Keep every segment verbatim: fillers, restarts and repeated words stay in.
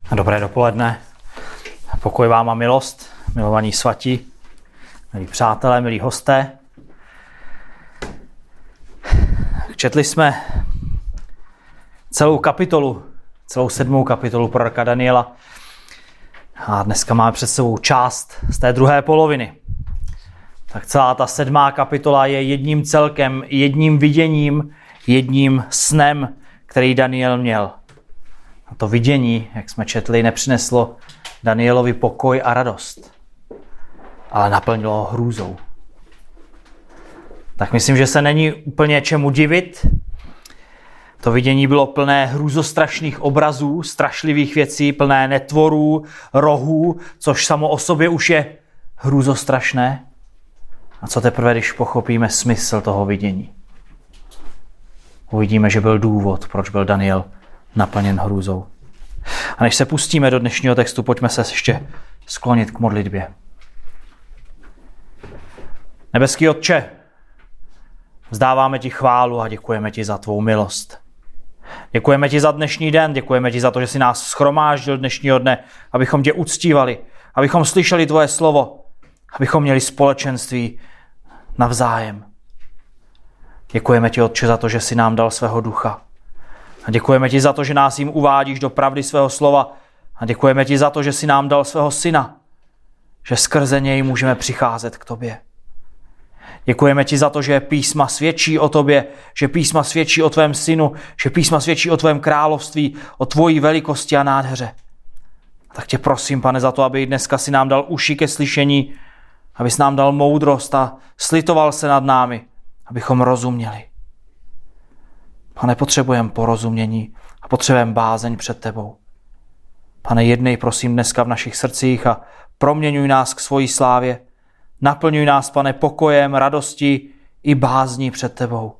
Dobré dopoledne. Pokoj vám a milost, milovaní svatí, milí přátelé, milí hosté. Četli jsme celou kapitolu, celou sedmou kapitolu proroka Daniela a dneska máme před sebou část z té druhé poloviny. Tak celá ta sedmá kapitola je jedním celkem, jedním viděním, jedním snem, který Daniel měl. A to vidění, jak jsme četli, nepřineslo Danielovi pokoj a radost, ale naplnilo ho hrůzou. Tak myslím, že se není úplně čemu divit. To vidění bylo plné hrůzostrašných obrazů, strašlivých věcí, plné netvorů, rohů, což samo o sobě už je hrůzostrašné. A co teprve, když pochopíme smysl toho vidění? Uvidíme, že byl důvod, proč byl Daniel naplněn hrůzou. A než se pustíme do dnešního textu, pojďme se ještě sklonit k modlitbě. Nebeský Otče, vzdáváme ti chválu a děkujeme ti za tvou milost. Děkujeme ti za dnešní den, děkujeme ti za to, že jsi nás shromáždil dnešního dne, abychom tě uctívali, abychom slyšeli tvoje slovo, abychom měli společenství navzájem. Děkujeme ti, Otče, za to, že jsi nám dal svého ducha. A děkujeme ti za to, že nás jim uvádíš do pravdy svého slova. A děkujeme ti za to, že jsi nám dal svého syna, že skrze něj můžeme přicházet k tobě. Děkujeme ti za to, že písma svědčí o tobě, že písma svědčí o tvém synu, že písma svědčí o tvém království, o tvojí velikosti a nádheře. A tak tě prosím, Pane, za to, aby dneska si nám dal uši ke slyšení, abys nám dal moudrost a slitoval se nad námi, abychom rozuměli. Pane, potřebujeme porozumění a potřebujeme bázeň před tebou. Pane, jednej prosím dneska v našich srdcích a proměňuj nás k svojí slávě. Naplňuj nás, Pane, pokojem, radostí i bázní před tebou.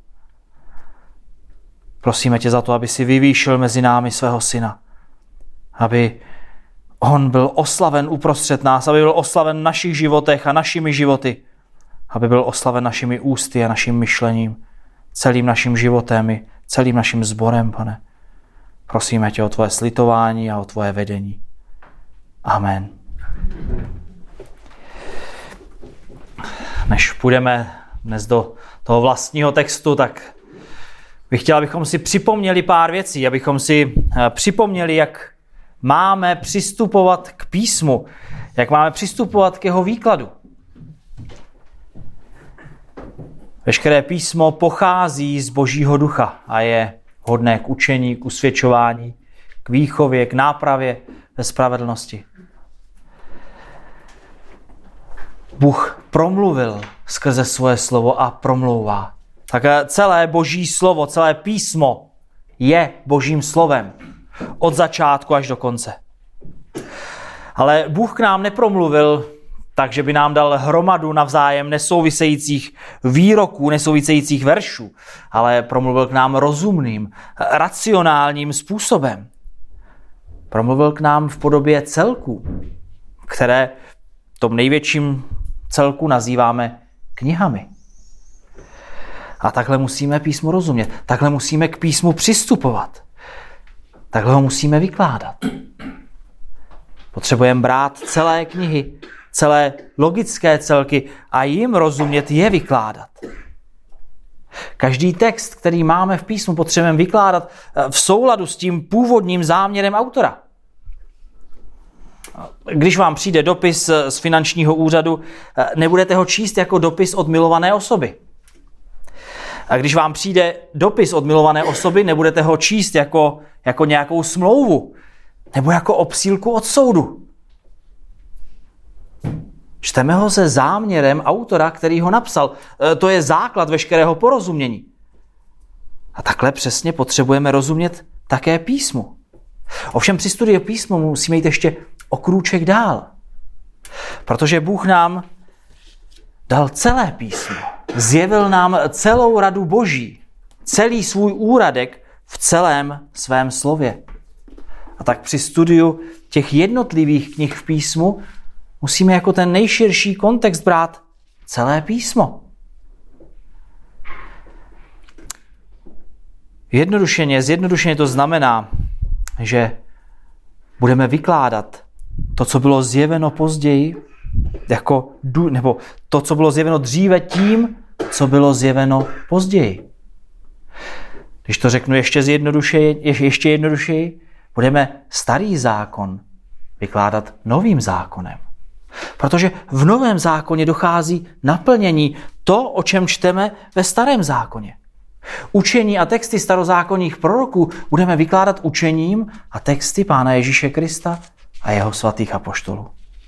Prosíme tě za to, aby si vyvýšil mezi námi svého syna. Aby on byl oslaven uprostřed nás, aby byl oslaven v našich životech a našimi životy. Aby byl oslaven našimi ústy a naším myšlením, celým naším životem i celým naším sborem, Pane. Prosíme tě o tvoje slitování a o tvoje vedení. Amen. Než půjdeme dnes do toho vlastního textu, tak bych chtěl, abychom si připomněli pár věcí, abychom si připomněli, jak máme přistupovat k písmu, jak máme přistupovat k jeho výkladu. Veškeré písmo pochází z Božího ducha a je hodné k učení, k usvědčování, k výchově, k nápravě ve spravedlnosti. Bůh promluvil skrze svoje slovo a promlouvá. Tak celé Boží slovo, celé písmo je Božím slovem. Od začátku až do konce. Ale Bůh k nám nepromluvil takže by nám dal hromadu navzájem nesouvisejících výroků, nesouvisejících veršů, ale promluvil k nám rozumným, racionálním způsobem. Promluvil k nám v podobě celků, které v tom největším celku nazýváme knihami. A takhle musíme písmu rozumět, takhle musíme k písmu přistupovat, takhle ho musíme vykládat. Potřebujeme brát celé knihy, celé logické celky a jim rozumět, je vykládat. Každý text, který máme v písmu, potřebujeme vykládat v souladu s tím původním záměrem autora. Když vám přijde dopis z finančního úřadu, nebudete ho číst jako dopis od milované osoby. A když vám přijde dopis od milované osoby, nebudete ho číst jako, jako nějakou smlouvu nebo jako obsílku od soudu. Čteme ho se záměrem autora, který ho napsal. To je základ veškerého porozumění. A takhle přesně potřebujeme rozumět také písmu. Ovšem při studiu písmu musíme jít ještě o krůček dál. Protože Bůh nám dal celé písmo. Zjevil nám celou radu Boží. Celý svůj úradek v celém svém slově. A tak při studiu těch jednotlivých knih v písmu musíme jako ten nejširší kontext brát celé písmo. Jednodušeně, zjednodušeně to znamená, že budeme vykládat to, co bylo zjeveno později, jako, nebo to, co bylo zjeveno dříve tím, co bylo zjeveno později. Když to řeknu ještě zjednodušeji, ještě jednodušeji, budeme starý zákon vykládat novým zákonem. Protože v novém zákoně dochází naplnění to, o čem čteme ve starém zákoně. Učení a texty starozákonních proroků budeme vykládat učením a texty Pána Ježíše Krista a jeho svatých apoštolů.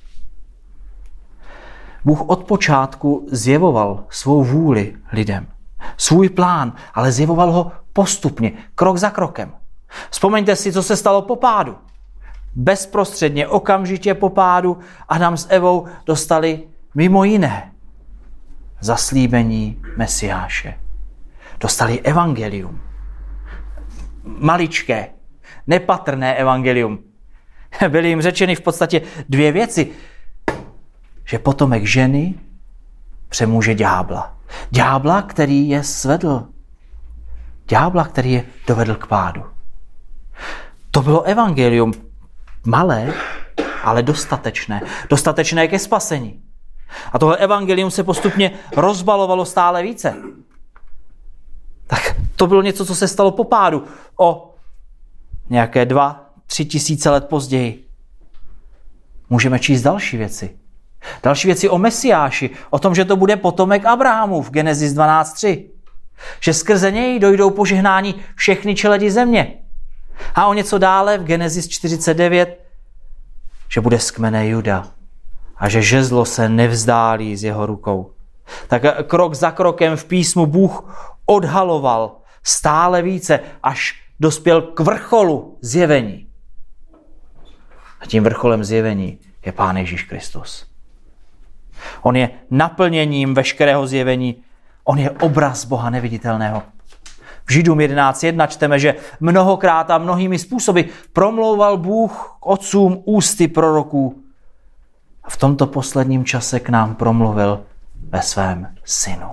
Bůh od počátku zjevoval svou vůli lidem, svůj plán, ale zjevoval ho postupně, krok za krokem. Vzpomeňte si, co se stalo po pádu. Bezprostředně, okamžitě po pádu Adam s Evou dostali mimo jiné zaslíbení Mesiáše. Dostali evangelium. Maličké, nepatrné evangelium. Byly jim řečeny v podstatě dvě věci. Že potomek ženy přemůže ďábla. Ďábla, který je svedl. Ďábla, který je dovedl k pádu. To bylo evangelium. Malé, ale dostatečné. Dostatečné ke spasení. A tohle evangelium se postupně rozbalovalo stále více. Tak to bylo něco, co se stalo po pádu. O nějaké dva, tři tisíce let později můžeme číst další věci. Další věci o Mesiáši, o tom, že to bude potomek Abrahamův, Genesis dvanáct tři. Že skrze něj dojdou požehnání všechny čeledi země. A o něco dále v Genesis čtyřicet devět, že bude z kmene Juda a že žezlo se nevzdálí z jeho rukou. Tak krok za krokem v písmu Bůh odhaloval stále více, až dospěl k vrcholu zjevení. A tím vrcholem zjevení je Pán Ježíš Kristus. On je naplněním veškerého zjevení, on je obraz Boha neviditelného. V Židům jedenáct jedna čteme, že mnohokrát a mnohými způsoby promlouval Bůh k otcům ústy proroků. A v tomto posledním čase k nám promluvil ve svém synu.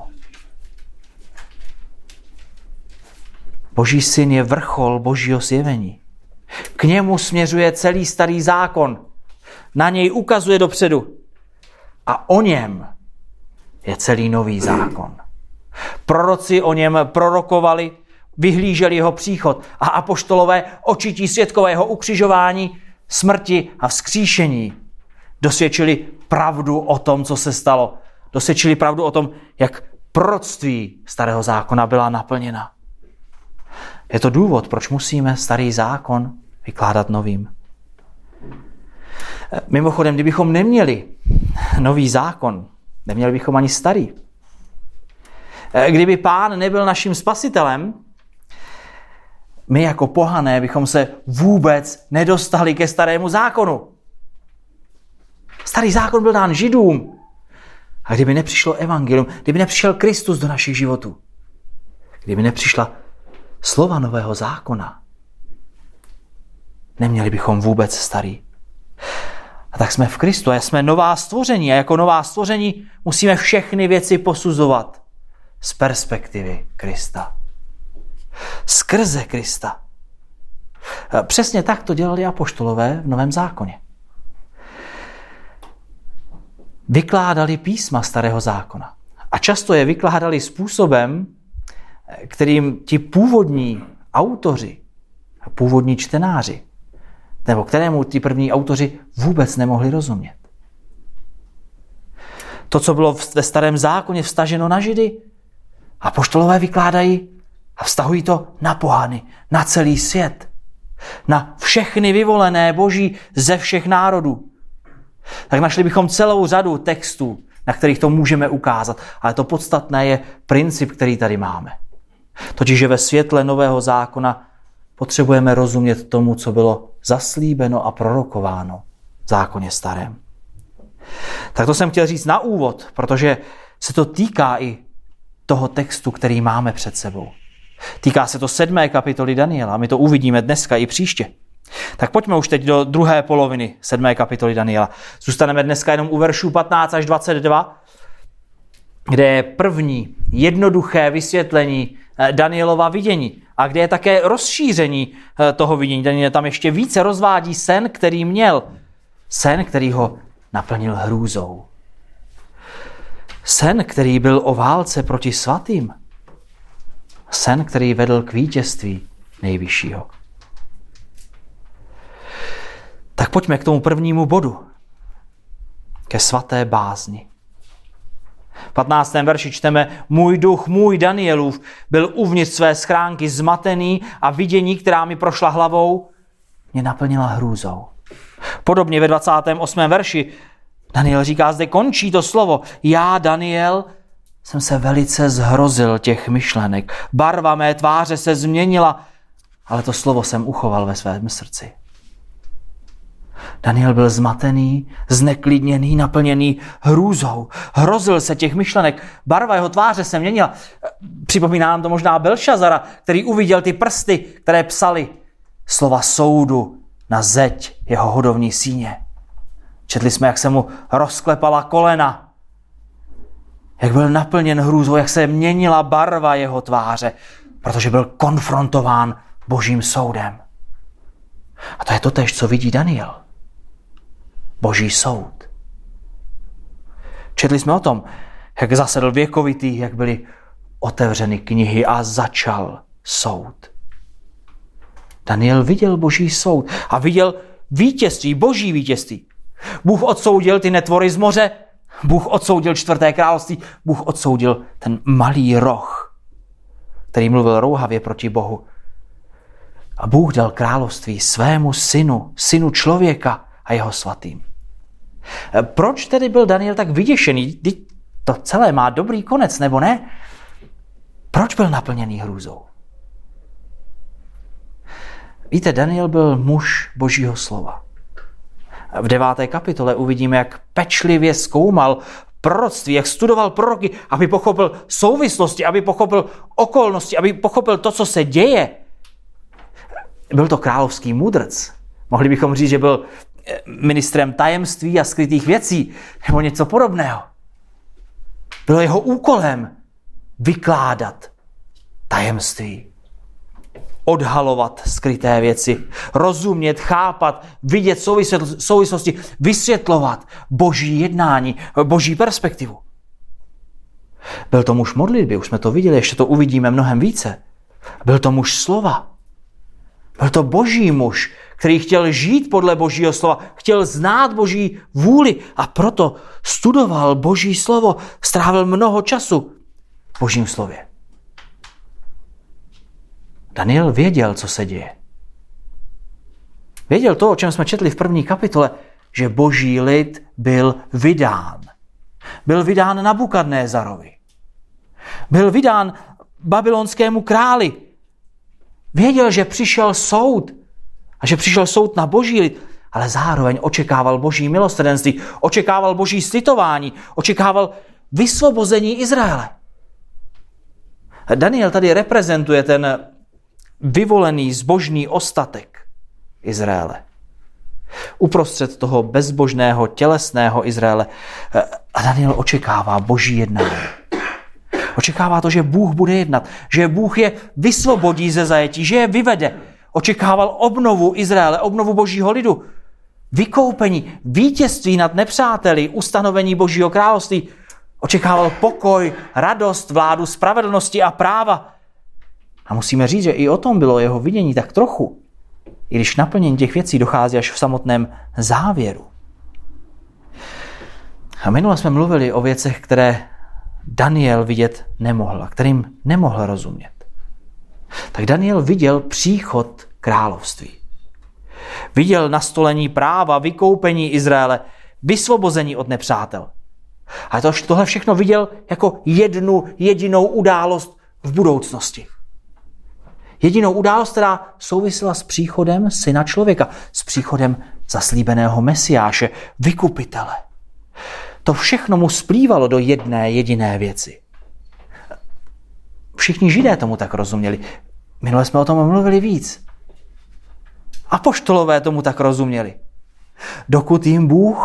Boží syn je vrchol Božího zjevení. K němu směřuje celý starý zákon. Na něj ukazuje dopředu. A o něm je celý nový zákon. Proroci o něm prorokovali, vyhlíželi jeho příchod a apoštolové očití svědkového ukřižování, smrti a vzkříšení dosvědčili pravdu o tom, co se stalo. Dosvědčili pravdu o tom, jak proroctví starého zákona byla naplněna. Je to důvod, proč musíme starý zákon vykládat novým. Mimochodem, kdybychom neměli nový zákon, neměli bychom ani starý. Kdyby Pán nebyl naším spasitelem, my jako pohané bychom se vůbec nedostali ke starému zákonu. Starý zákon byl dán Židům. A kdyby nepřišlo evangelium, kdyby nepřišel Kristus do našich životů, kdyby nepřišla slova nového zákona, neměli bychom vůbec starý. A tak jsme v Kristu a jsme nová stvoření a jako nová stvoření musíme všechny věci posuzovat z perspektivy Krista. Skrze Krista. Přesně tak to dělali apoštolové v Novém zákoně. Vykládali písma starého zákona. A často je vykládali způsobem, kterým ti původní autoři, původní čtenáři, nebo kterému ti první autoři vůbec nemohli rozumět. To, co bylo ve starém zákoně vztaženo na Židy, apoštolové vykládají a vztahují to na pohany, na celý svět, na všechny vyvolené Boží ze všech národů. Tak našli bychom celou řadu textů, na kterých to můžeme ukázat, ale to podstatné je princip, který tady máme. Totiž, že ve světle nového zákona potřebujeme rozumět tomu, co bylo zaslíbeno a prorokováno v zákoně starém. Tak to jsem chtěl říct na úvod, protože se to týká i toho textu, který máme před sebou. Týká se to sedmé kapitoly Daniela. My to uvidíme dneska i příště. Tak pojďme už teď do druhé poloviny sedmé kapitoly Daniela. Zůstaneme dneska jenom u veršů patnáct až dvacet dva. kde je první jednoduché vysvětlení Danielova vidění a kde je také rozšíření toho vidění. Daniel tam ještě více rozvádí sen, který měl. Sen, který ho naplnil hrůzou. Sen, který byl o válce proti svatým. Sen, který vedl k vítězství nejvyššího. Tak pojďme k tomu prvnímu bodu. Ke svaté bázni. V patnáctém verši čteme: Můj duch, můj Danielův, byl uvnitř své schránky zmatený a vidění, která mi prošla hlavou, mě naplnila hrůzou. Podobně ve dvacátém osmém verši Daniel říká, zde končí to slovo. Já, Daniel, jsem se velice zhrozil těch myšlenek. Barva mé tváře se změnila, ale to slovo jsem uchoval ve svém srdci. Daniel byl zmatený, zneklidněný, naplněný hrůzou. Hrozil se těch myšlenek. Barva jeho tváře se měnila. Připomíná nám to možná Belšazara, který uviděl ty prsty, které psaly slova soudu na zeď jeho hodovní síně. Četli jsme, jak se mu rozklepala kolena, jak byl naplněn hrůzou, jak se měnila barva jeho tváře, protože byl konfrontován Božím soudem. A to je totéž, co vidí Daniel. Boží soud. Četli jsme o tom, jak zasedl věkovitý, jak byly otevřeny knihy a začal soud. Daniel viděl Boží soud a viděl vítězství, Boží vítězství. Bůh odsoudil ty netvory z moře, Bůh odsoudil čtvrté království, Bůh odsoudil ten malý roh, který mluvil rouhavě proti Bohu. A Bůh dal království svému synu, synu člověka a jeho svatým. Proč tedy byl Daniel tak vyděšený? To celé má dobrý konec, nebo ne? Proč byl naplněný hrůzou? Víte, Daniel byl muž Božího slova. V deváté kapitole uvidíme, jak pečlivě zkoumal proroctví, jak studoval proroky, aby pochopil souvislosti, aby pochopil okolnosti, aby pochopil to, co se děje. Byl to královský mudrc. Mohli bychom říct, že byl ministrem tajemství a skrytých věcí, nebo něco podobného. Bylo jeho úkolem vykládat tajemství, odhalovat skryté věci, rozumět, chápat, vidět souvislosti, vysvětlovat Boží jednání, Boží perspektivu. Byl to muž modlitby, už jsme to viděli, ještě to uvidíme mnohem více. Byl to muž slova. Byl to Boží muž, který chtěl žít podle Božího slova, chtěl znát Boží vůli a proto studoval Boží slovo, strávil mnoho času v Božím slově. Daniel věděl, co se děje. Věděl to, o čem jsme četli v první kapitole, že Boží lid byl vydán. Byl vydán Nabukadnézarovi. Byl vydán babylonskému králi. Věděl, že přišel soud a že přišel soud na Boží lid, ale zároveň očekával Boží milosrdenství, očekával Boží slitování, očekával vysvobození Izraele. Daniel tady reprezentuje ten vyvolený zbožný ostatek Izraele. Uprostřed toho bezbožného, tělesného Izraele. A Daniel očekává Boží jednání. Očekává to, že Bůh bude jednat, že Bůh je vysvobodí ze zajetí, že je vyvede. Očekával obnovu Izraele, obnovu Božího lidu, vykoupení, vítězství nad nepřáteli, ustanovení Božího království. Očekával pokoj, radost, vládu spravedlnosti a práva. A musíme říct, že i o tom bylo jeho vidění tak trochu, i když naplnění těch věcí dochází až v samotném závěru. A minule jsme mluvili o věcech, které Daniel vidět nemohl a kterým nemohl rozumět. Tak Daniel viděl příchod království. Viděl nastolení práva, vykoupení Izraele, vysvobození od nepřátel. A to, tohle všechno viděl jako jednu jedinou událost v budoucnosti. Jedinou událost, která souvisela s příchodem Syna člověka, s příchodem zaslíbeného Mesiáše, vykupitele. To všechno mu splývalo do jedné jediné věci. Všichni Židé tomu tak rozuměli. Minule jsme o tom mluvili víc. Apoštolové tomu tak rozuměli. Dokud jim Bůh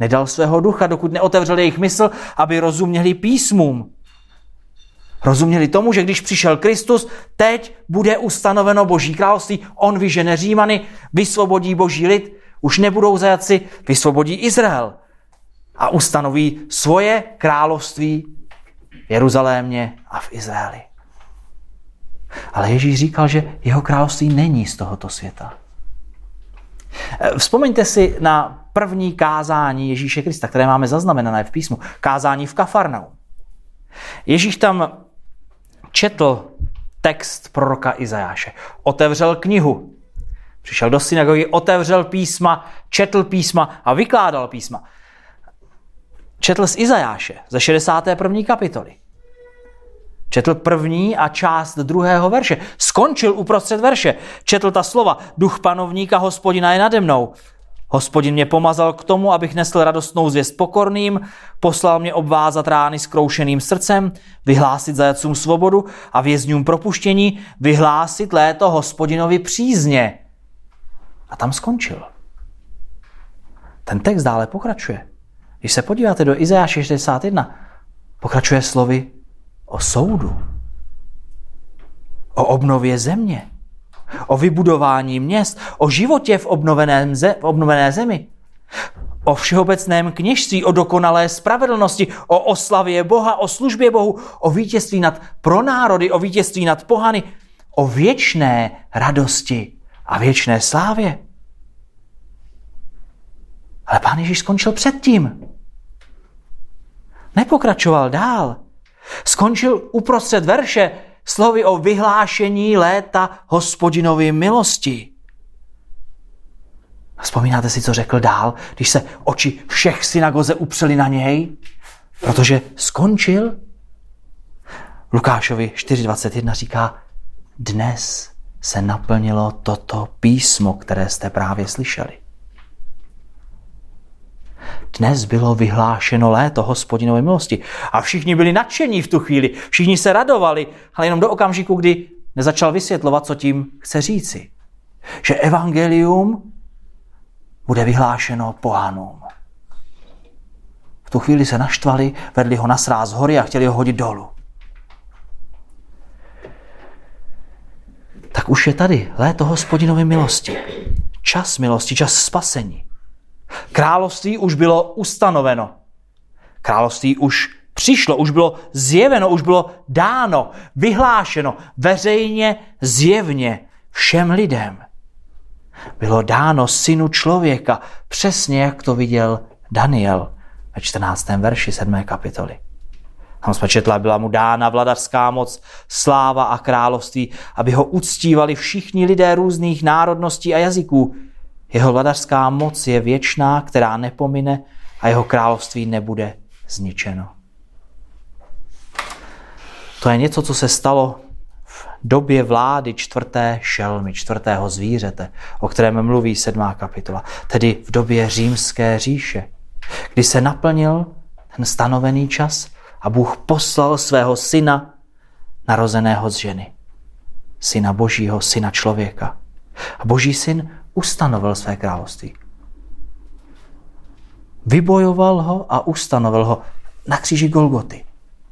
Nedal svého ducha, dokud neotevřel jejich mysl, aby rozuměli písmům. Rozuměli tomu, že když přišel Kristus, teď bude ustanoveno Boží království, on vyžene Římany, vysvobodí Boží lid, už nebudou zajatci, vysvobodí Izrael a ustanoví svoje království v Jeruzalémě a v Izraeli. Ale Ježíš říkal, že jeho království není z tohoto světa. Vzpomeňte si na první kázání Ježíše Krista, které máme zaznamenané v písmu. Kázání v Kafarnaum. Ježíš tam četl text proroka Izajáše. Otevřel knihu. Přišel do synagogy, otevřel písma, četl písma a vykládal písma. Četl z Izajáše ze šedesáté první kapitoly. Četl první a část druhého verše. Skončil uprostřed verše. Četl ta slova. Duch panovníka Hospodina je nade mnou. Hospodin mě pomazal k tomu, abych nesl radostnou zvěst pokorným, poslal mě obvázat rány zkroušeným srdcem, vyhlásit zajatcům svobodu a vězňům propuštění, vyhlásit léto Hospodinovi přízně. A tam skončil. Ten text dále pokračuje. Když se podíváte do Izajáše šedesát jedna, pokračuje slovy o soudu, o obnově země, o vybudování měst, o životě v, obnoveném ze, v obnovené zemi, o všeobecném kněžství, o dokonalé spravedlnosti, o oslavě Boha, o službě Bohu, o vítězství nad pronárody, o vítězství nad pohany, o věčné radosti a věčné slávě. Ale Pán Ježíš skončil předtím. Nepokračoval dál. Skončil uprostřed verše slovy o vyhlášení léta Hospodinovy milosti. Vzpomínáte si, co řekl dál, když se oči všech synagoze upřely na něj? Protože skončil. Lukášovi čtyři dvacet jedna říká, dnes se naplnilo toto písmo, které jste právě slyšeli. Dnes bylo vyhlášeno léto Hospodinovy milosti a všichni byli nadšení v tu chvíli, všichni se radovali, ale jenom do okamžiku, kdy nezačal vysvětlovat, co tím chce říci. Že evangelium bude vyhlášeno pohanům. V tu chvíli se naštvali, vedli ho na sráz hory a chtěli ho hodit dolů. Tak už je tady léto Hospodinovy milosti. Čas milosti, čas spasení. Království už bylo ustanoveno. Království už přišlo, už bylo zjeveno, už bylo dáno, vyhlášeno veřejně, zjevně všem lidem. Bylo dáno synu člověka, přesně jak to viděl Daniel ve čtrnáctém verši sedmé kapitoly. Tam jsme četli, byla mu dána vladařská moc, sláva a království, aby ho uctívali všichni lidé různých národností a jazyků. Jeho vladařská moc je věčná, která nepomine a jeho království nebude zničeno. To je něco, co se stalo v době vlády čtvrté šelmy, čtvrtého zvířete, o kterém mluví sedmá kapitola, tedy v době římské říše, kdy se naplnil ten stanovený čas a Bůh poslal svého syna, narozeného z ženy, syna Božího, syna člověka. A Boží syn ustanovil své království. Vybojoval ho a ustanovil ho na kříži Golgoty.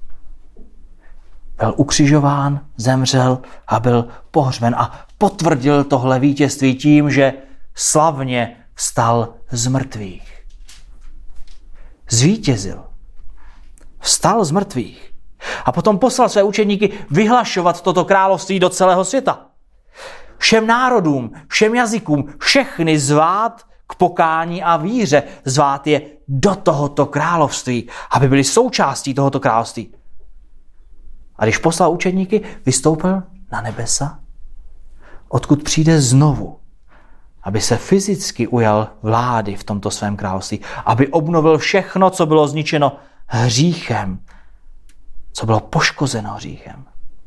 Byl ukřižován, zemřel a byl pohřben a potvrdil tohle vítězství tím, že slavně vstal z mrtvých. Zvítězil. Vstal z mrtvých. A potom poslal své učedníky vyhlašovat toto království do celého světa. Všem národům, všem jazykům, všechny zvát k pokání a víře, zvát je do tohoto království, aby byli součástí tohoto království. A když poslal učedníky, vystoupil na nebesa, odkud přijde znovu, aby se fyzicky ujal vlády v tomto svém království, aby obnovil všechno, co bylo zničeno hříchem, co bylo poškozeno hříchem.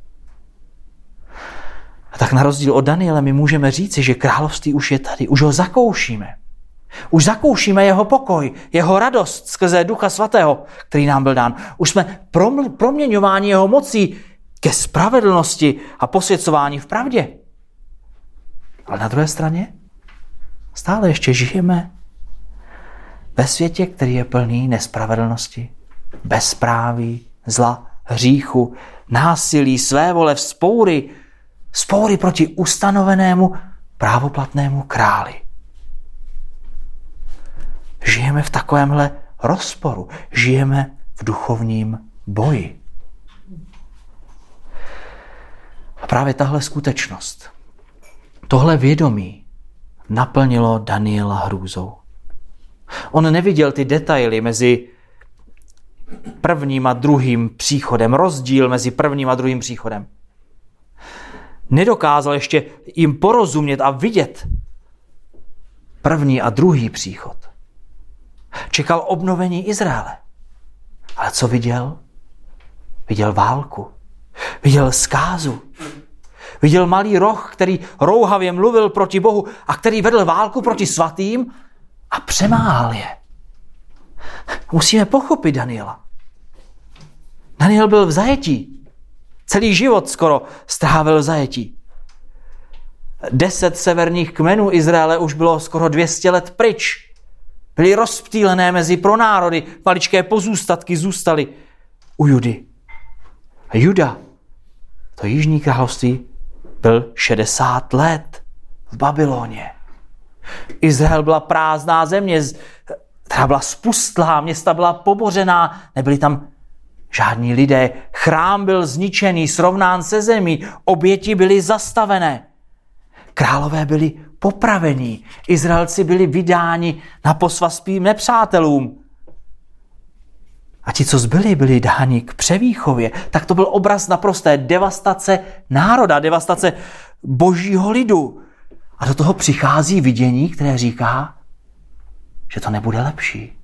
A tak na rozdíl od Daniela my můžeme říci, že království už je tady, už ho zakoušíme. Už zakoušíme jeho pokoj, jeho radost skrze Ducha Svatého, který nám byl dán. Už jsme proměňováni jeho mocí ke spravedlnosti a posvěcování v pravdě. Ale na druhé straně stále ještě žijeme Ve světě, který je plný nespravedlnosti, bezpráví, zla, hříchu, násilí, svévole, vzpoury, vzpoury proti ustanovenému právoplatnému králi. Žijeme v takovémhle rozporu. Žijeme v duchovním boji. A právě tahle skutečnost, tohle vědomí naplnilo Daniela hrůzou. On neviděl ty detaily mezi prvním a druhým příchodem, rozdíl mezi prvním a druhým příchodem. Nedokázal ještě jim porozumět a vidět první a druhý příchod. Čekal obnovení Izraele. Ale co viděl? Viděl válku. Viděl zkázu. Viděl malý roh, který rouhavě mluvil proti Bohu a který vedl válku proti svatým a přemáhal je. Musíme pochopit Daniela. Daniel byl v zajetí. Celý život skoro strávil v zajetí. Deset severních kmenů Izraele už bylo skoro dvě stě let pryč. Byly rozptýlené mezi pronárody, maličké pozůstatky zůstaly u Judy. A Juda, to jižní království, byl šedesát let v Babyloně. Izrael byla prázdná země, která byla spustlá, města byla pobořená, nebyli tam žádní lidé, chrám byl zničený, srovnán se zemí, oběti byly zastavené. Králové byli popravení, Izraelci byli vydáni na posvaz svým nepřátelům. A ti, co zbyli, byli dáni k převýchově. Tak to byl obraz naprosté devastace národa, devastace božího lidu. A do toho přichází vidění, které říká, že to nebude lepší.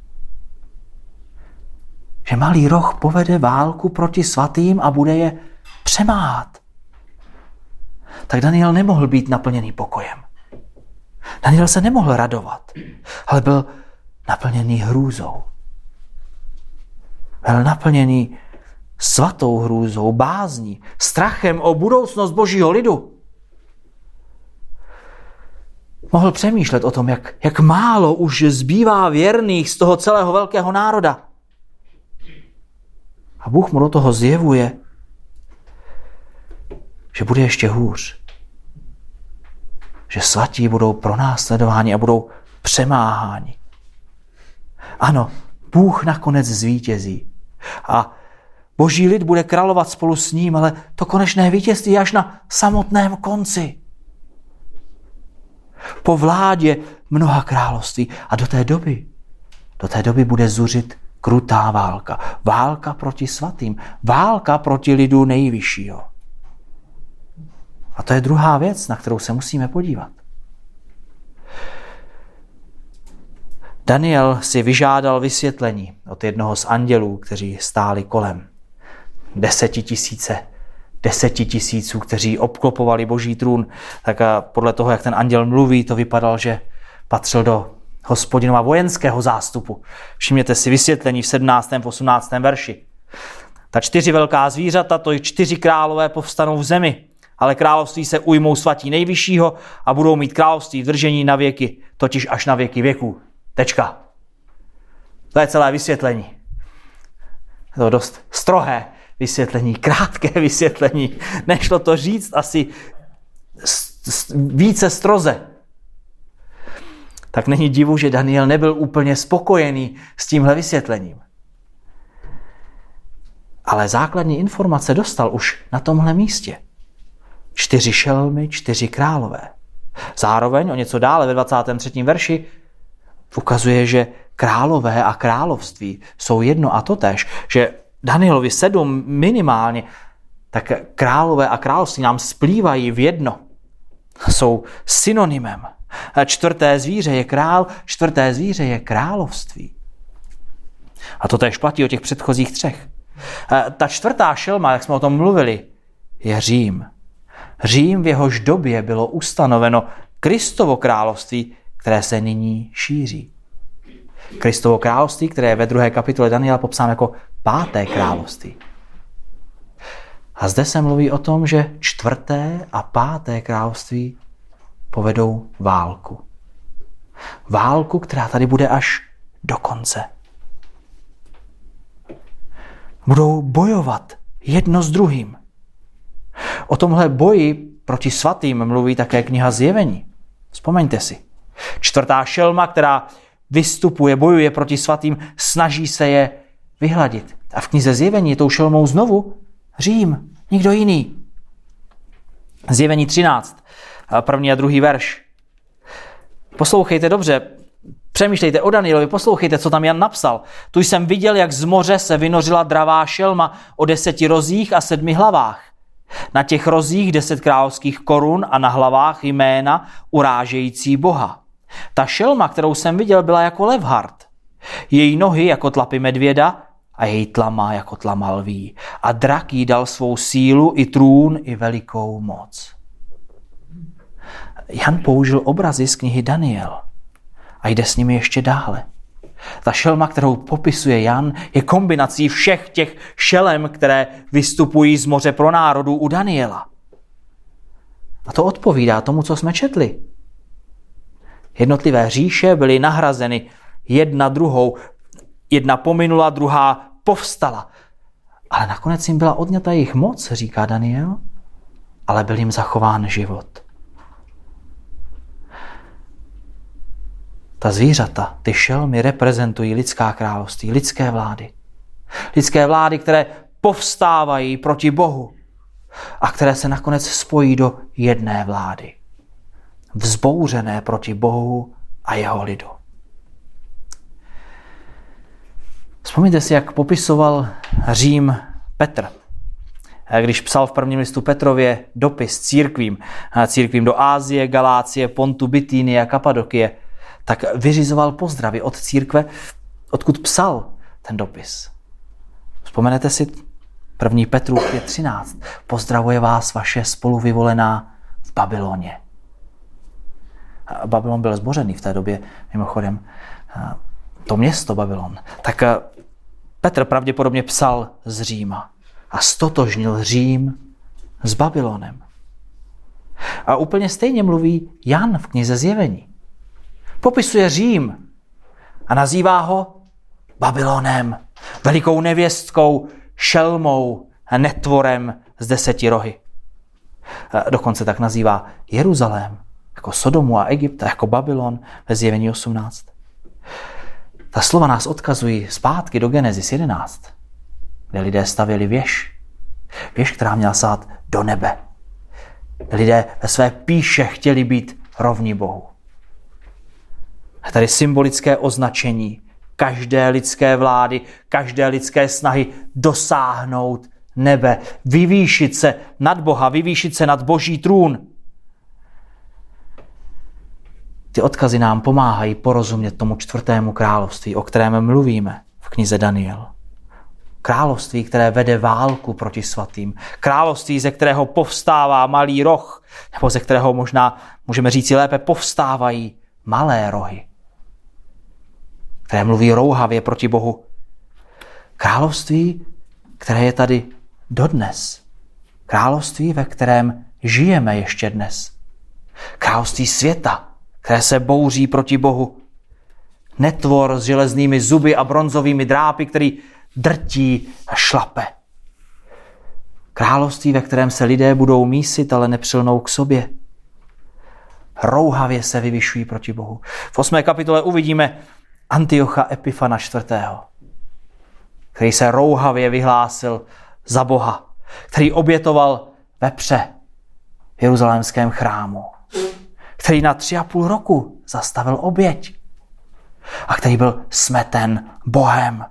Že malý roh povede válku proti svatým a bude je přemáhat. Tak Daniel nemohl být naplněný pokojem. Daniel se nemohl radovat, ale byl naplněný hrůzou. Byl naplněný svatou hrůzou, bázní, strachem o budoucnost božího lidu. Mohl přemýšlet o tom, jak, jak málo už zbývá věrných z toho celého velkého národa. A Bůh mu do toho zjevuje, že bude ještě hůř. Že svatí budou pronásledováni a budou přemáháni. Ano, Bůh nakonec zvítězí. A boží lid bude královat spolu s ním, ale to konečné vítězství je až na samotném konci. Po vládě mnoha království. A do té doby, do té doby bude zuřit krutá válka. Válka proti svatým. Válka proti lidu nejvyššího. A to je druhá věc, na kterou se musíme podívat. Daniel si vyžádal vysvětlení od jednoho z andělů, kteří stáli kolem. Desetitisíce, desetitisíců, kteří obklopovali boží trůn. Tak a podle toho, jak ten anděl mluví, to vypadalo, že patřil do Hospodinova vojenského zástupu. Všimněte si vysvětlení v sedmnáctém a osmnáctém verši. Ta čtyři velká zvířata, to i čtyři králové povstanou v zemi, ale království se ujmou svatí nejvyššího a budou mít království v držení na věky, totiž až na věky věků. Tečka. To je celé vysvětlení. Je to dost strohé vysvětlení, krátké vysvětlení. Nešlo to říct asi více stroze. Tak není divu, že Daniel nebyl úplně spokojený s tímhle vysvětlením. Ale základní informace dostal už na tomhle místě. Čtyři šelmy, čtyři králové. Zároveň o něco dále ve dvacátém třetím verši ukazuje, že králové a království jsou jedno a totéž, že Danielovi sedm minimálně, tak králové a království nám splývají v jedno. Jsou synonymem. Čtvrté zvíře je král, čtvrté zvíře je království. A to též platí o těch předchozích třech. Ta čtvrtá šelma, jak jsme o tom mluvili, je Řím. Řím v jehož době bylo ustanoveno Kristovo království, které se nyní šíří. Kristovo království, které je ve druhé kapitole Daniela popsáno jako páté království. A zde se mluví o tom, že čtvrté a páté království povedou válku. Válku, která tady bude až do konce. Budou bojovat jedno s druhým. O tomhle boji proti svatým mluví také kniha Zjevení. Vzpomeňte si. Čtvrtá šelma, která vystupuje, bojuje proti svatým, snaží se je vyhladit. A v knize Zjevení je tou šelmou znovu Řím, nikdo jiný. Zjevení třináct, první a druhý verš. Poslouchejte dobře, přemýšlejte o Danielovi, poslouchejte, co tam Jan napsal. Tu jsem viděl, jak z moře se vynořila dravá šelma o deseti rozích a sedmi hlavách. Na těch rozích deset královských korun a na hlavách jména urážející Boha. Ta šelma, kterou jsem viděl, byla jako levhart. Její nohy jako tlapy medvěda a její tlama jako tlama lví. A drak jí dal svou sílu i trůn i velikou moc. Jan použil obrazy z knihy Daniel a jde s nimi ještě dále. Ta šelma, kterou popisuje Jan, je kombinací všech těch šelem, které vystupují z moře pro národů u Daniela. A to odpovídá tomu, co jsme četli. Jednotlivé říše byly nahrazeny jedna druhou. Jedna pominula, druhá povstala. Ale nakonec jim byla odňata jejich moc, říká Daniel, ale byl jim zachován život. Ta zvířata, ty šelmy reprezentují lidská království, lidské vlády. Lidské vlády, které povstávají proti Bohu a které se nakonec spojí do jedné vlády. Vzbouřené proti Bohu a jeho lidu. Vzpomeňte si, jak popisoval Řím Petr. Když psal v prvním listu Petrově dopis církvím, církvím do Ázie, Galácie, Pontu, Bitínie a Kapadokie, tak vyřizoval pozdravy od církve, odkud psal ten dopis. Vzpomenete si první Petrův pět třináct. Pozdravuje vás vaše spoluvyvolená v Babyloně. Babylon byl zbořený v té době, mimochodem. To město Babylon. Tak Petr pravděpodobně psal z Říma a stotožnil Řím s Babylonem. A úplně stejně mluví Jan v knize Zjevení. Popisuje Řím a nazývá ho Babylonem, velikou nevěstkou, šelmou, netvorem z deseti rohy. A dokonce tak nazývá Jeruzalém, jako Sodomu a Egypta, jako Babylon ve Zjevení osmnáct. Ta slova nás odkazují zpátky do Genesis jedenáct, kde lidé stavěli věž. Věž, která měla sát do nebe. Lidé ve své pýše chtěli být rovni Bohu. A tady symbolické označení každé lidské vlády, každé lidské snahy dosáhnout nebe, vyvýšit se nad Boha, vyvýšit se nad Boží trůn. Ty odkazy nám pomáhají porozumět tomu čtvrtému království, o kterém mluvíme v knize Daniel. Království, které vede válku proti svatým. Království, ze kterého povstává malý roh, nebo ze kterého možná, můžeme říct lépe, povstávají malé rohy, které mluví rouhavě proti Bohu. Království, které je tady dodnes. Království, ve kterém žijeme ještě dnes. Království světa, které se bouří proti Bohu. Netvor s železnými zuby a bronzovými drápy, který drtí a šlape. Království, ve kterém se lidé budou mísit, ale nepřilnou k sobě. Rouhavě se vyvyšují proti Bohu. V osmé kapitole uvidíme Antiocha Epifana čtvrtého, který se rouhavě vyhlásil za Boha, který obětoval vepře v jeruzalémském chrámu, který na tři a půl roku zastavil oběť a který byl smeten Bohem.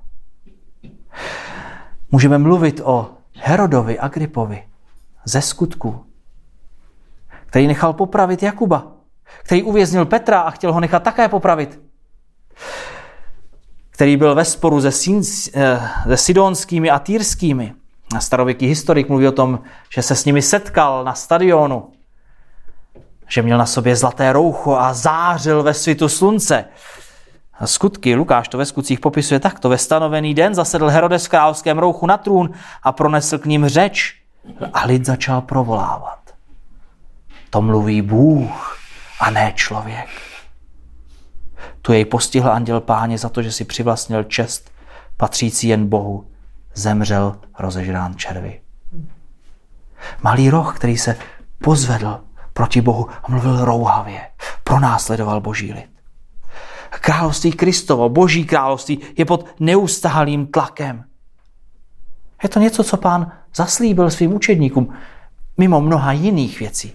Můžeme mluvit o Herodovi Agripovi ze Skutků, který nechal popravit Jakuba, který uvěznil Petra a chtěl ho nechat také popravit, který byl ve sporu se, Sín, se sidonskými a týrskými. Starověký historik mluví o tom, že se s nimi setkal na stadionu, že měl na sobě zlaté roucho a zářil ve svitu slunce. Skutky, Lukáš to ve skutcích popisuje takto. Ve stanovený den zasedl Herodes v královském rouchu na trůn a pronesl k ním řeč a lid začal provolávat. To mluví Bůh a ne člověk. Tu jej postihl anděl Páně za to, že si přivlastnil čest patřící jen Bohu. Zemřel rozežrán červy. Malý roh, který se pozvedl proti Bohu a mluvil rouhavě, pronásledoval boží lid. Království Kristovo, boží království, je pod neustálým tlakem. Je to něco, co Pán zaslíbil svým učedníkům, mimo mnoha jiných věcí.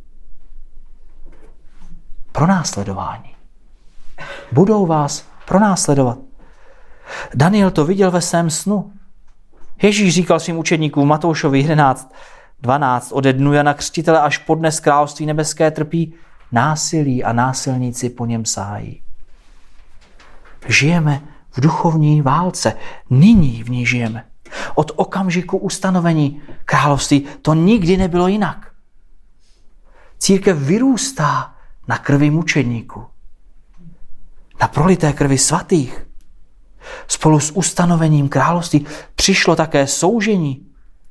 Pronásledování. Budou vás pronásledovat. Daniel to viděl ve svém snu. Ježíš říkal svým učedníkům Matoušovi jedenáct dvanáct, ode dnu Jana Křtitele až po dnes království nebeské trpí násilí a násilníci po něm sájí. Žijeme v duchovní válce. Nyní v ní žijeme. Od okamžiku ustanovení království to nikdy nebylo jinak. Církev vyrůstá na krvi mučedníků. Na prolité krvi svatých. Spolu s ustanovením království přišlo také soužení.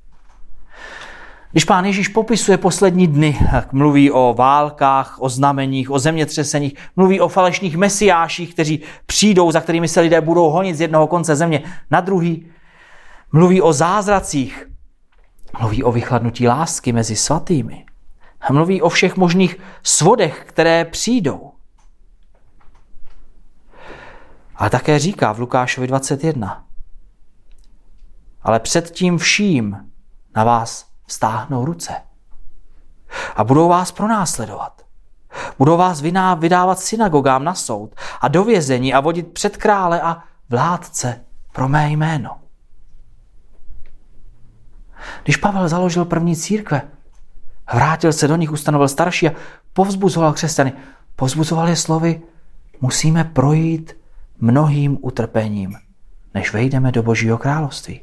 Když Pán Ježíš popisuje poslední dny, mluví o válkách, o znameních, o zemětřeseních, mluví o falešných mesiáších, kteří přijdou, za kterými se lidé budou honit z jednoho konce země na druhý. Mluví o zázracích, mluví o vychladnutí lásky mezi svatými. A mluví o všech možných svodech, které přijdou. Ale také říká v Lukášovi dvacet jedna. Ale před tím vším na vás stáhnou ruce. A budou vás pronásledovat. Budou vás vydávat synagogám na soud a do vězení a vodit před krále a vládce pro mé jméno. Když Pavel založil první církve, vrátil se do nich, ustanovil starší a povzbuzoval křesťany. Povzbuzoval je slovy, musíme projít mnohým utrpením, než vejdeme do Božího království.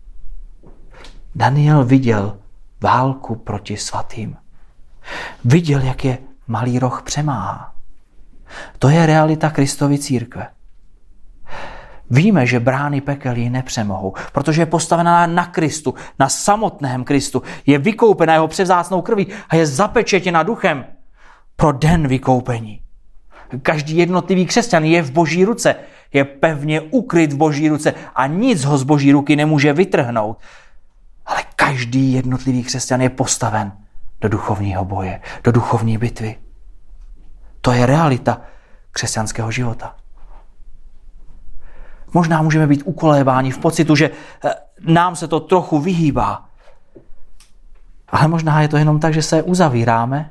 Daniel viděl válku proti svatým. Viděl, jak je malý roh přemáhá. To je realita Kristovy církve. Víme, že brány pekel ji nepřemohou, protože je postavená na Kristu, na samotném Kristu. Je vykoupena jeho převzácnou krví a je zapečetěna duchem pro den vykoupení. Každý jednotlivý křesťan je v Boží ruce, je pevně ukryt v Boží ruce a nic ho z Boží ruky nemůže vytrhnout. Ale každý jednotlivý křesťan je postaven do duchovního boje, do duchovní bitvy. To je realita křesťanského života. Možná můžeme být ukolébáni v pocitu, že nám se to trochu vyhýbá. Ale možná je to jenom tak, že se uzavíráme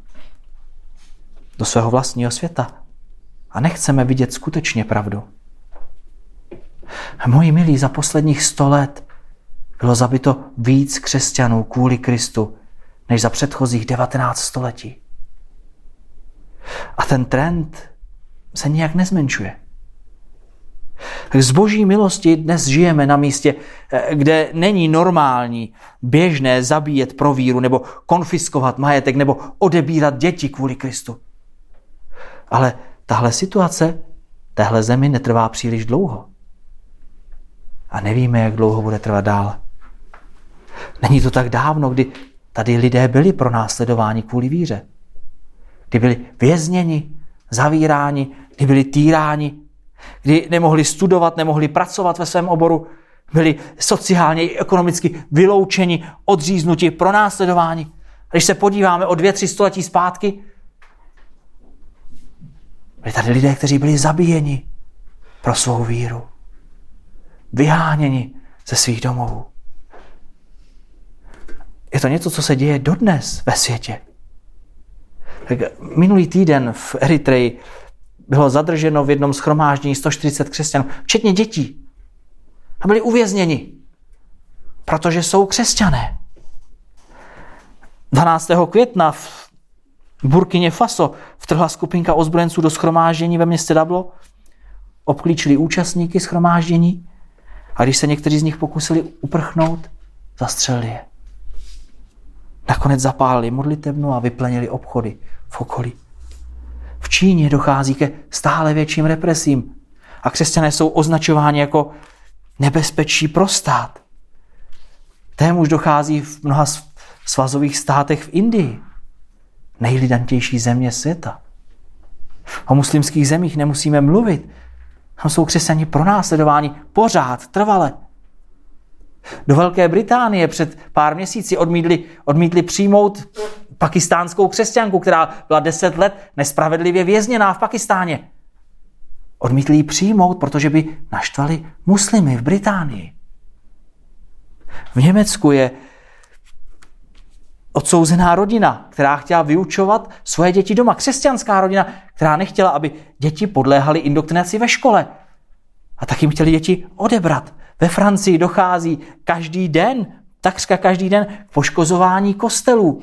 do svého vlastního světa a nechceme vidět skutečně pravdu. Moji milí, za posledních sto let bylo zabito víc křesťanů kvůli Kristu, než za předchozích devatenáct století. A ten trend se nijak nezmenšuje. Z Boží milosti dnes žijeme na místě, kde není normální, běžné zabíjet pro víru, nebo konfiskovat majetek, nebo odebírat děti kvůli Kristu. Ale tahle situace, téhle zemi netrvá příliš dlouho. A nevíme, jak dlouho bude trvat dál. Není to tak dávno, kdy tady lidé byli pronásledováni kvůli víře. Kdy byli vězněni, zavíráni, kdy byli týráni, kdy nemohli studovat, nemohli pracovat ve svém oboru, byli sociálně i ekonomicky vyloučeni, odříznuti, pronásledováni. A když se podíváme o dvě, tři století zpátky, byli tady lidé, kteří byli zabíjeni pro svou víru. Vyháněni ze svých domovů. Je to něco, co se děje dodnes ve světě. Tak minulý týden v Eritreji bylo zadrženo v jednom shromáždění sto čtyřicet křesťanů, včetně dětí. A byli uvězněni, protože jsou křesťané. dvanáctého května v Burkině Faso vtrhla skupinka ozbrojenců do shromáždění ve městě Dablo, obklíčili účastníky shromáždění a když se někteří z nich pokusili uprchnout, zastřelili je. Nakonec zapálili modlitebnu a vyplenili obchody v okolí. V Číně dochází ke stále větším represím a křesťané jsou označováni jako nebezpečí pro stát. Témuž dochází v mnoha svazových státech v Indii, nejlidantější země světa. O muslimských zemích nemusíme mluvit. Tam jsou křesťani pronásledováni pořád, trvale. Do Velké Británie před pár měsíci odmítli, odmítli přijmout pakistánskou křesťanku, která byla deset let nespravedlivě vězněná v Pakistáně. Odmítli ji přijmout, protože by naštvali muslimy v Británii. V Německu je odsouzená rodina, která chtěla vyučovat svoje děti doma. Křesťanská rodina, která nechtěla, aby děti podléhaly indoktrinaci ve škole. A tak jim chtěli děti odebrat. Ve Francii dochází každý den, takřka každý den, k poškozování kostelů.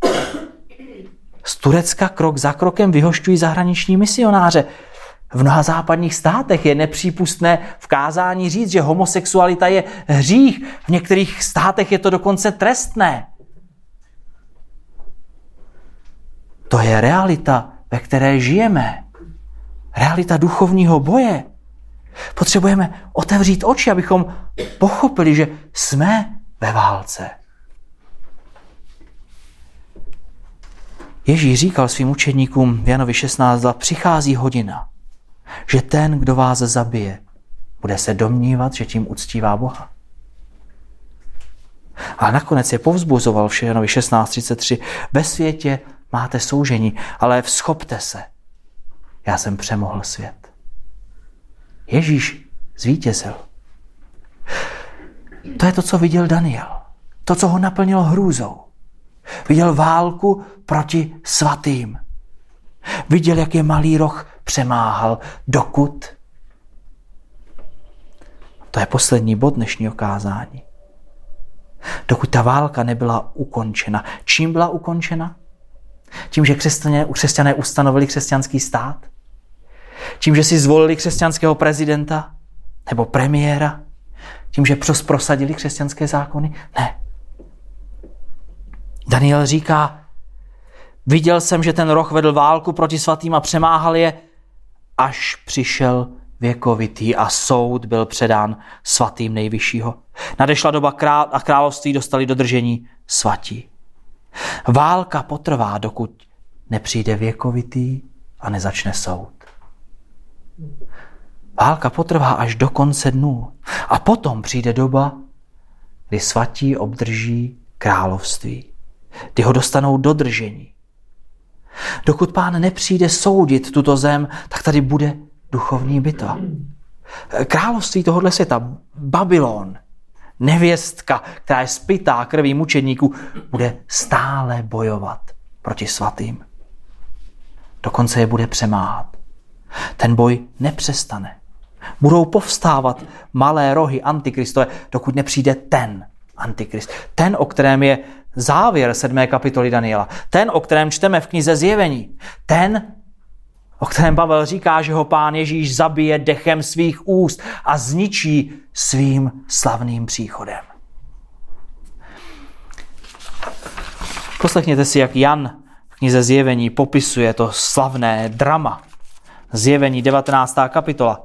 Z Turecka krok za krokem vyhošťují zahraniční misionáře. V mnoha západních státech je nepřípustné v kázání říct, že homosexualita je hřích. V některých státech je to dokonce trestné. To je realita, ve které žijeme. Realita duchovního boje. Potřebujeme otevřít oči, abychom pochopili, že jsme ve válce. Ježíš říkal svým učedníkům v Janovi šestnáct, přichází hodina, že ten, kdo vás zabije, bude se domnívat, že tím uctívá Boha. A nakonec je povzbuzoval v Janovi šestnáct třicet tři. Ve světě máte soužení, ale vzchopte se. Já jsem přemohl svět. Ježíš zvítězil. To je to, co viděl Daniel. To, co ho naplnilo hrůzou. Viděl válku proti svatým. Viděl, jak je malý roh přemáhal, dokud. To je poslední bod dnešního kázání. Dokud ta válka nebyla ukončena. Čím byla ukončena? Tím, že křesťané, křesťané ustanovili křesťanský stát? Tím, že si zvolili křesťanského prezidenta? Nebo premiéra? Tím, že prosadili křesťanské zákony? Ne. Daniel říká, viděl jsem, že ten roh vedl válku proti svatým a přemáhal je, až přišel věkovitý a soud byl předán svatým nejvyššího. Nadešla doba král a království dostali do držení svatí. Válka potrvá, dokud nepřijde věkovitý a nezačne soud. Válka potrvá až do konce dnů. A potom přijde doba, kdy svatí obdrží království. Kdy ho dostanou do držení. Dokud Pán nepřijde soudit tuto zem, tak tady bude duchovní bitva. Království tohohle světa, Babylon, nevěstka, která je spytá krví mučedníků, bude stále bojovat proti svatým. Dokonce je bude přemáhat. Ten boj nepřestane. Budou povstávat malé rohy antikristové, dokud nepřijde ten antikrist. Ten, o kterém je závěr sedmé kapitoly Daniela. Ten, o kterém čteme v knize Zjevení. Ten, o kterém Pavel říká, že ho Pán Ježíš zabije dechem svých úst a zničí svým slavným příchodem. Poslechněte si, jak Jan v knize Zjevení popisuje to slavné drama. Zjevení devatenáctá kapitola.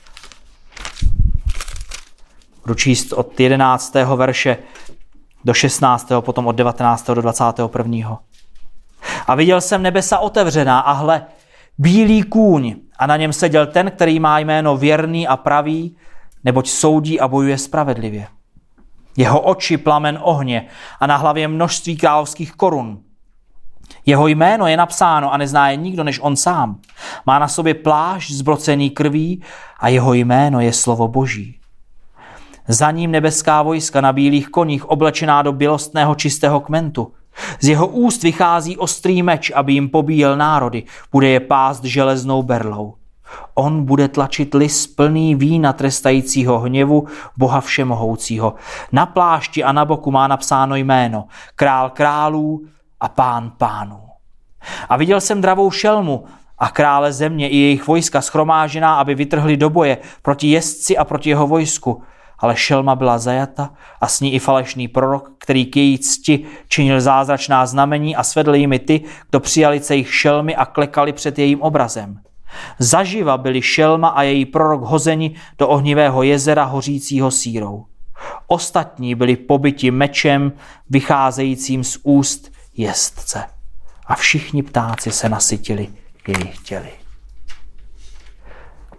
Budu číst od jedenáctého verše do šestnáctého, potom od devatenáctého do dvacátého prvního. A viděl jsem nebesa otevřená a hle, bílý kůň a na něm seděl ten, který má jméno věrný a pravý, neboť soudí a bojuje spravedlivě. Jeho oči plamen ohně a na hlavě množství královských korun. Jeho jméno je napsáno a nezná je nikdo než on sám. Má na sobě plášť zbrocený krví a jeho jméno je slovo Boží. Za ním nebeská vojska na bílých koních oblečená do bělostného čistého kmentu. Z jeho úst vychází ostrý meč, aby jim pobíjel národy. Bude je pást železnou berlou. On bude tlačit lis plný vína trestajícího hněvu Boha všemohoucího. Na plášti a na boku má napsáno jméno Král králů a Pán pánů. A viděl jsem dravou šelmu a krále země i jejich vojska shromážená, aby vytrhli do boje proti jezdci a proti jeho vojsku. Ale šelma byla zajata a s ní i falešný prorok, který k její cti činil zázračná znamení a svedl jimi ty, kdo přijali jejich šelmy a klekali před jejím obrazem. Zaživa byli šelma a její prorok hozeni do ohnivého jezera hořícího sírou. Ostatní byli pobiti mečem vycházejícím z úst jezdce. A všichni ptáci se nasytili jejich těly.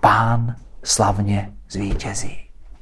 Pán slavně zvítězí.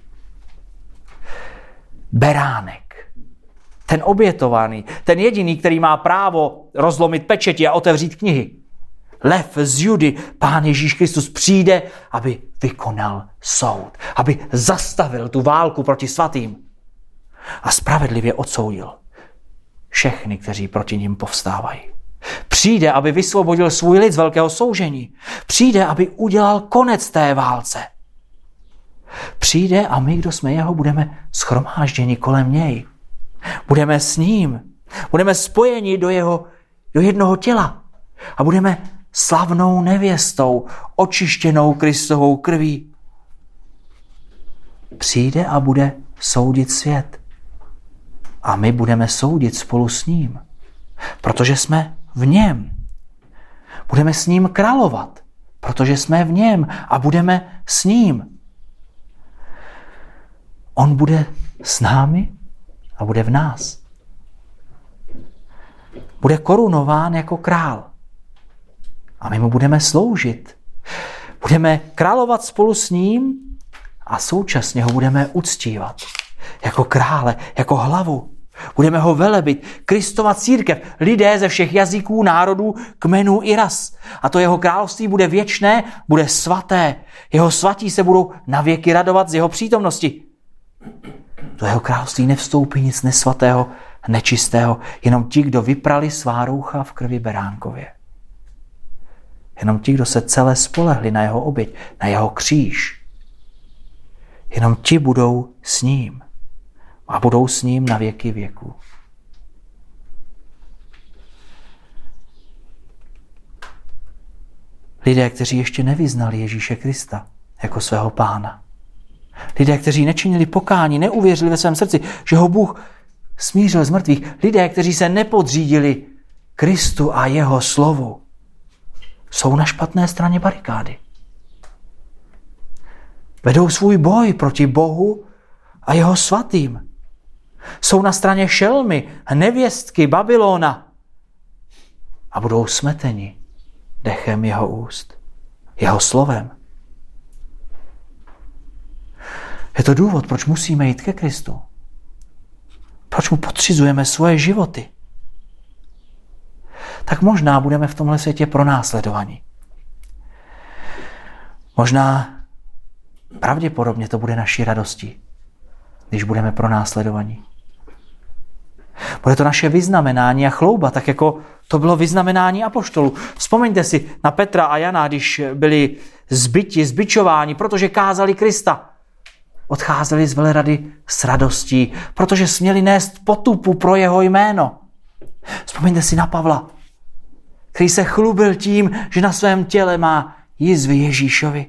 Beránek, ten obětovaný, ten jediný, který má právo rozlomit pečeti a otevřít knihy. Lev z Judy, Pán Ježíš Kristus přijde, aby vykonal soud, aby zastavil tu válku proti svatým a spravedlivě odsoudil všechny, kteří proti nim povstávají. Přijde, aby vysvobodil svůj lid z velkého soužení. Přijde, aby udělal konec té válce. Přijde a my, kdo jsme jeho, budeme shromážděni kolem něj. Budeme s ním. Budeme spojeni do jeho, do jednoho těla. A budeme slavnou nevěstou, očištěnou Kristovou krví. Přijde a bude soudit svět. A my budeme soudit spolu s ním. Protože jsme v něm. Budeme s ním královat. Protože jsme v něm a budeme s ním. On bude s námi a bude v nás. Bude korunován jako král. A my mu budeme sloužit. Budeme královat spolu s ním a současně ho budeme uctívat. Jako krále, jako hlavu. Budeme ho velebit. Kristova církev, lidé ze všech jazyků, národů, kmenů i ras. A to jeho království bude věčné, bude svaté. Jeho svatí se budou navěky radovat z jeho přítomnosti. Do jeho království nevstoupí nic nesvatého, nečistého, jenom ti, kdo vyprali svá roucha v krvi beránkově. Jenom ti, kdo se celé spolehli na jeho oběť, na jeho kříž. Jenom ti budou s ním a budou s ním na věky věku. Lidé, kteří ještě nevyznali Ježíše Krista jako svého pána. Lidé, kteří nečinili pokání, neuvěřili ve svém srdci, že ho Bůh smířil z mrtvých. Lidé, kteří se nepodřídili Kristu a jeho slovu, jsou na špatné straně barikády. Vedou svůj boj proti Bohu a jeho svatým. Jsou na straně šelmy, nevěstky Babylona a budou smeteni dechem jeho úst, jeho slovem. Je to důvod, proč musíme jít ke Kristu. Proč mu podřizujeme svoje životy. Tak možná budeme v tomhle světě pronásledovaní. Možná pravděpodobně to bude naší radostí, když budeme pronásledovaní. Bude to naše vyznamenání a chlouba, tak jako to bylo vyznamenání apoštolů. Vzpomeňte si na Petra a Jana, když byli zbyti, zbičováni, protože kázali Krista. Odcházeli z velerady s radostí, protože směli nést potupu pro jeho jméno. Vzpomeňte si na Pavla, který se chlubil tím, že na svém těle má jizvy Ježíšovi.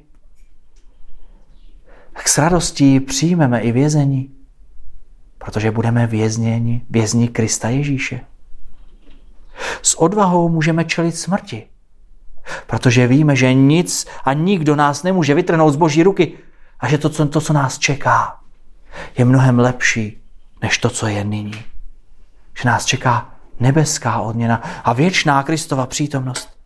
Tak s radostí přijmeme i vězení, protože budeme vězněni, vězni Krista Ježíše. S odvahou můžeme čelit smrti, protože víme, že nic a nikdo nás nemůže vytrhnout z Boží ruky a že to, co, to, co nás čeká, je mnohem lepší, než to, co je nyní. Že nás čeká nebeská odměna a věčná Kristova přítomnost.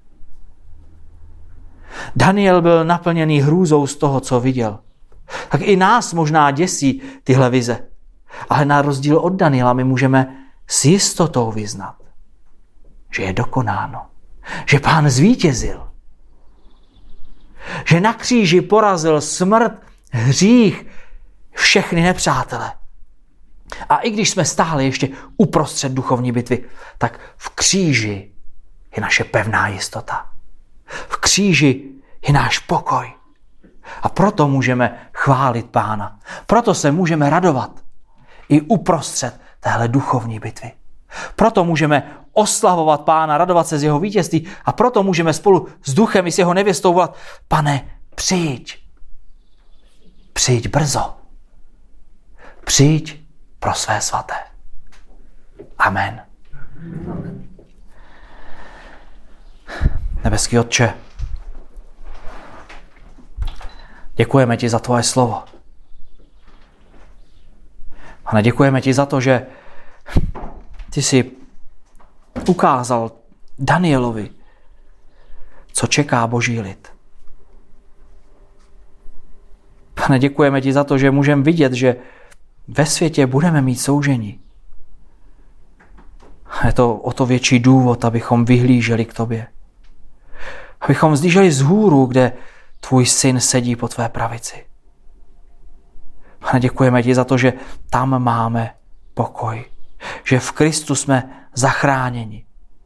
Daniel byl naplněný hrůzou z toho, co viděl. Tak i nás možná děsí tyhle vize. Ale na rozdíl od Daniela my můžeme s jistotou vyznat, že je dokonáno. Že Pán zvítězil. Že na kříži porazil smrt, hřích, všechny nepřátele. A i když jsme stáli ještě uprostřed duchovní bitvy, tak v kříži je naše pevná jistota. V kříži je náš pokoj. A proto můžeme chválit Pána. Proto se můžeme radovat i uprostřed téhle duchovní bitvy. Proto můžeme oslavovat Pána, radovat se z jeho vítězství a proto můžeme spolu s duchem i s jeho nevěstou volat: Pane, přijď. Přijď brzo. Přijď pro své svaté. Amen. Nebeský Otče, děkujeme ti za tvoje slovo. Pane, děkujeme ti za to, že ty jsi ukázal Danielovi, co čeká Boží lid. Pane, děkujeme ti za to, že můžeme vidět, že ve světě budeme mít soužení. Je to o to větší důvod, abychom vyhlíželi k tobě. Abychom vzlíželi z hůru, kde tvůj syn sedí po tvé pravici. Pane, děkujeme ti za to, že tam máme pokoj. Že v Kristu jsme zachráněni.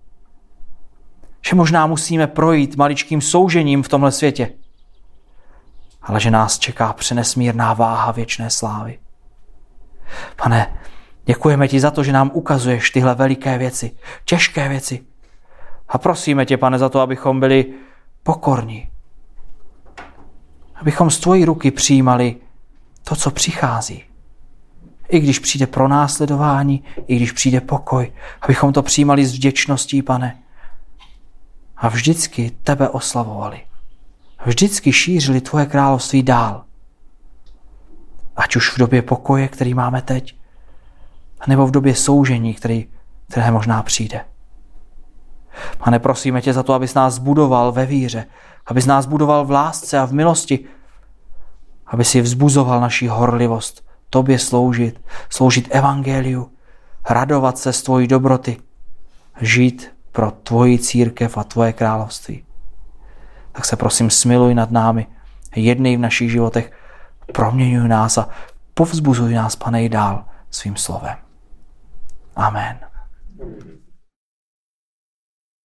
Že možná musíme projít maličkým soužením v tomhle světě, ale že nás čeká přenesmírná váha věčné slávy. Pane, děkujeme ti za to, že nám ukazuješ tyhle veliké věci, těžké věci. A prosíme tě, Pane, za to, abychom byli pokorní. Abychom z tvojí ruky přijímali to, co přichází. I když přijde pronásledování, i když přijde pokoj, abychom to přijímali s vděčností, Pane. A vždycky tebe oslavovali. Vždycky šířili tvoje království dál. Ať už v době pokoje, který máme teď, nebo v době soužení, který, které možná přijde. Pane, prosíme tě za to, abys nás budoval ve víře, abys nás budoval v lásce a v milosti, aby si vzbuzoval naši horlivost, tobě sloužit, sloužit evangeliu, radovat se z tvojí dobroty, žít pro tvoji církev a tvoje království. Tak se prosím smiluj nad námi, jednej v našich životech, proměňuj nás a povzbuzuj nás, Pane, i dál svým slovem. Amen.